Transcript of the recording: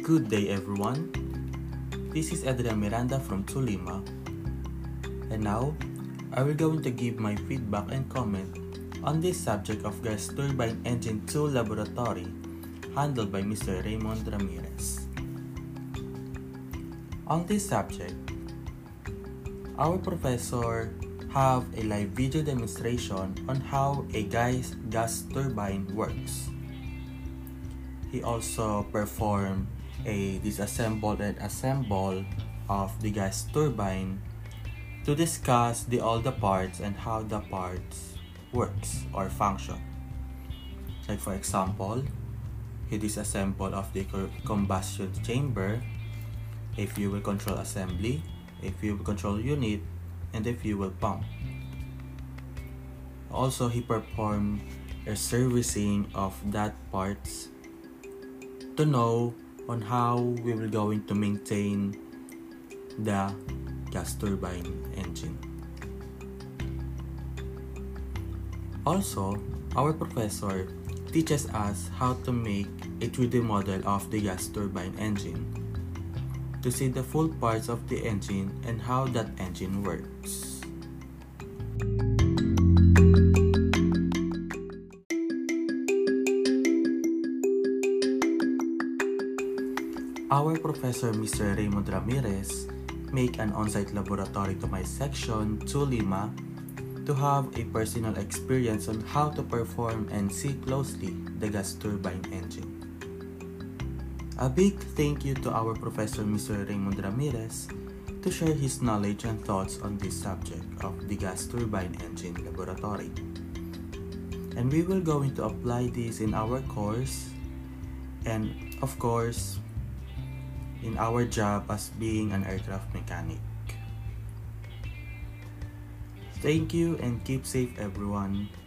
Good day everyone, this is Adrian Miranda from Tulima, and now I will going to give my feedback and comment on this subject of gas turbine engine 2 laboratory handled by Mr. Raymond Ramirez. On this subject, our professor have a live video demonstration on how a gas turbine works. He also performed a disassemble and assemble of the gas turbine to discuss all the parts and how the parts works or function. Like for example, he disassembled of the combustion chamber, a fuel control assembly, a fuel control unit, and a fuel pump. Also, he performed a servicing of that parts to know on how we will going to maintain the gas turbine engine. Also, our professor teaches us how to make a 3D model of the gas turbine engine to see the full parts of the engine and how that engine works. Our professor Mr. Raymond Ramirez make an on-site laboratory to my section, Tulima, to have a personal experience on how to perform and see closely the gas turbine engine. A big thank you to our professor Mr. Raymond Ramirez to share his knowledge and thoughts on this subject of the gas turbine engine laboratory. And we will going to apply this in our course and of course in our job as being an aircraft mechanic. Thank you and keep safe everyone.